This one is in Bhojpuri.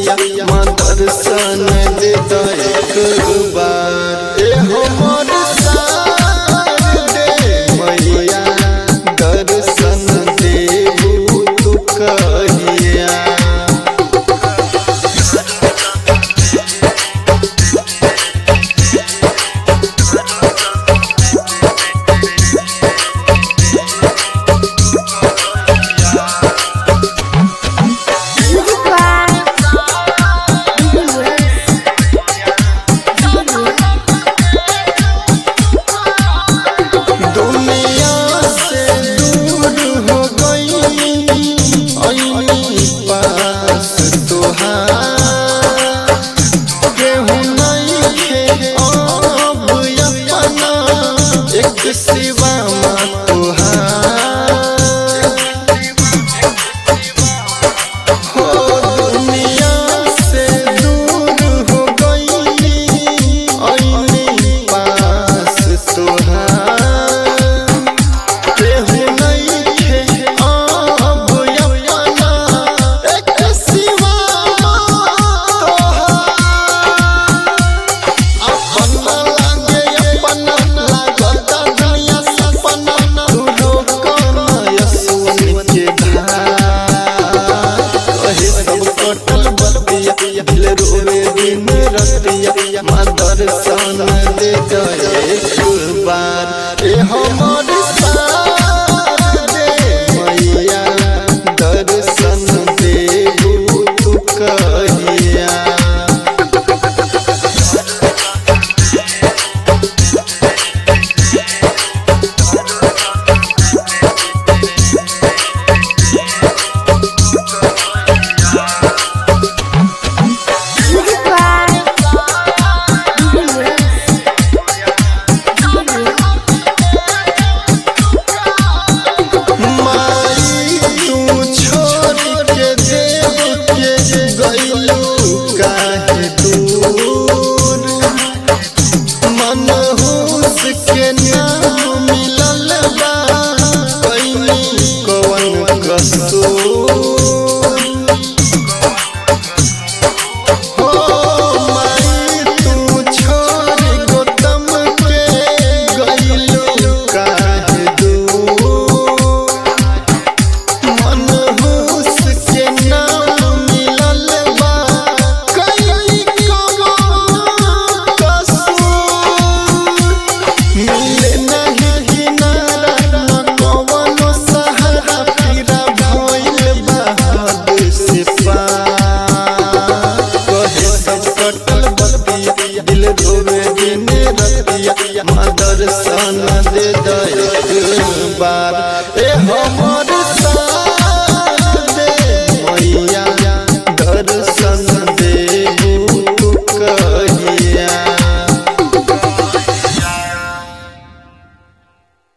माँ दर्शन दे दो एक बार। ए हमर शारदे मैया दर्शन देबू तू कहिया। शिवा हो दुनिया से दूर हो गई पास तोहार केहू नइखे अब अपना एक शिवा तोहार अपना लागे अपना लागत दुनिया सपना तू के धार कहे सब कटल बतिया दिल रोवे दिन रतिया माँ दर्शन दे दो एक बार। ए हमर शारदे मैया दर्शन देबू तू कहिया। मनहूस के नाम मिलल बा कइनी कवन कसूर हो माई तू छोड़ गौतम के गइलो काहे दूर। मनहूस के नाम मिलल बा कइनी कवन मिले नहीं किनारा न कवनो सहारा पीरा भइल बहाद से पार कहे सब कटल बतिया दिल रोवे दिन रतिया माँ दर्शन दे दो एक बार। ए हमर